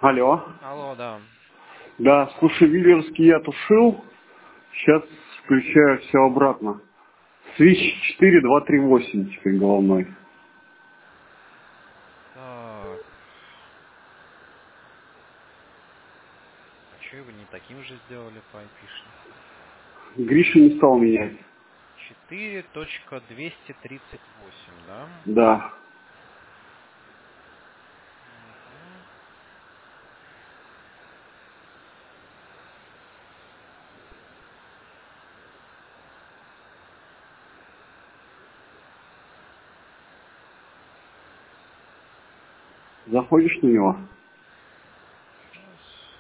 Алло. Алло, да. Да, слушай, Виллерский я тушил. Сейчас включаю все обратно. Switch 4238 теперь головной. Так. А что вы не таким же сделали по IP-шнику? Гриша не стал менять. 4.238, да? Да. Мгм. Заходишь на него? Сейчас.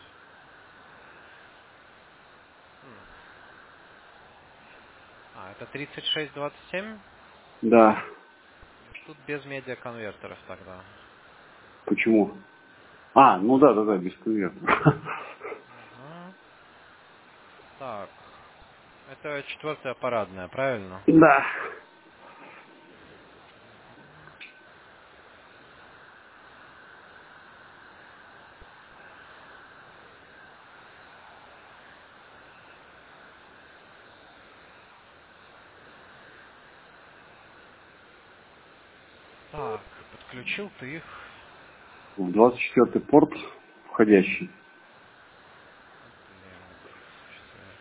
М. Это 3627? Да. Тут без медиаконвертеров тогда. Почему? А, ну да, без конверта. Ага. Так. Это четвертая парадная, правильно? Да. Так, подключил ты их. В 24-й порт входящий. Блин, 24.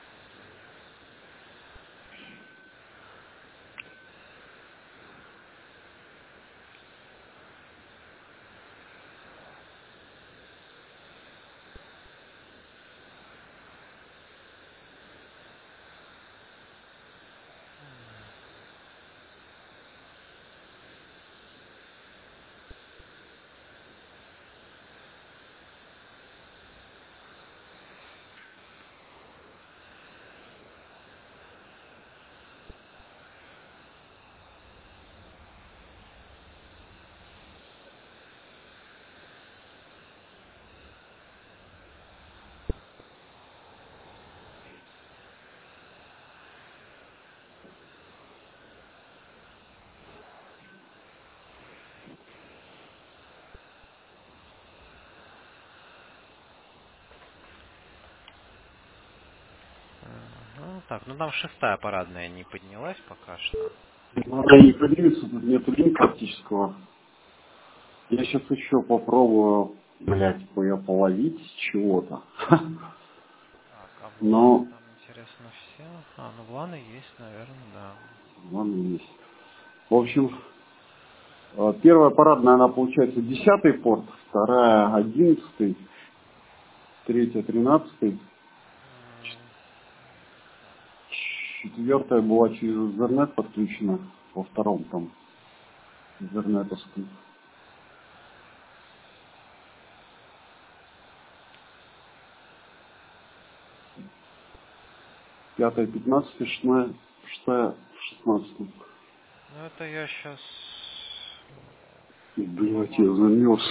Ага. Так, ну там шестая парадная не поднялась пока что. Надо не подвинуться, тут нету линка оптического. Я сейчас еще попробую, ее половить с чего-то. Так, а вланы Но, там, интересно, все? Ну вланы есть, наверное, да. ладно, есть. В общем, первая парадная, она получается 10-й порт, вторая 11-й, третья 13-й, М, четвертая была через Ethernet подключена, во втором там Ethernet-овском. Пятая 15-й, шестая 16-й. Ну это я сейчас Блять, могу... я замерз.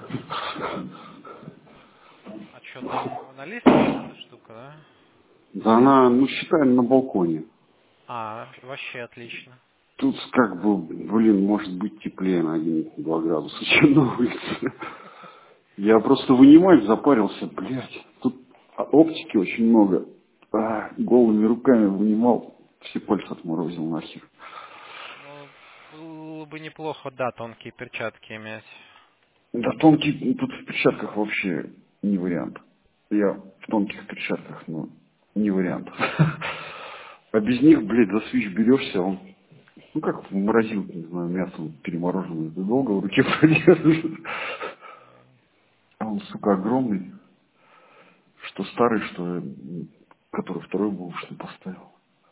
А что, там на лестнице эта штука, да? Да она, ну считай, на балконе. Вообще отлично. Тут как бы, блин, может быть теплее на 1-2 градуса, чем на улице. Я просто вынимать запарился, блядь. Тут оптики очень много. Голыми руками вынимал, все пальцы отморозил нахер. Ну, было бы неплохо, да, тонкие перчатки иметь. Да тонкий, тут в перчатках вообще не вариант. Я в тонких перчатках, ну, не вариант. А без них, блядь, за свич берешься, он, ну как в морозилке, не знаю, мясо перемороженное, ты долго в руке продержишь. А он, сука, огромный, что старый, что который второй бушный поставил.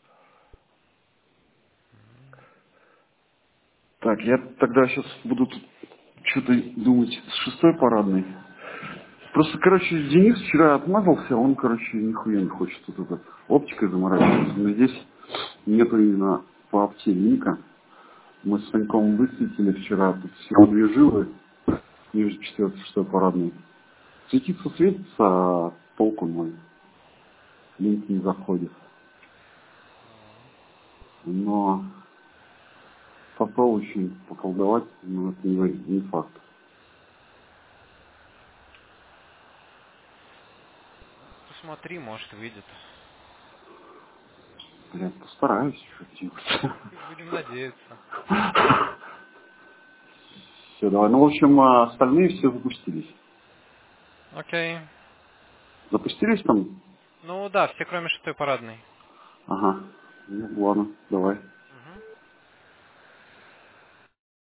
Так, я тогда сейчас буду тут что-то думать с шестой парадной. Просто, короче, Денис вчера отмазался, он, короче, нихуя не хочет тут это оптикой заморачиваться. Но здесь нету именно по опте линка. Мы с Саньком высветили вчера, тут всего две жилы, ниже 4-6 парадной. Светится, светится, а толку ноль. Линк не заходит. Но попробую еще поколдовать, но это не факт. Смотри, может, выйдет. Блядь, постараюсь. Будем надеяться. Все, давай. Ну, в общем, остальные все запустились. Окей. Запустились там? Ну да, все кроме шестой парадной. Ага. Ну, ладно, давай.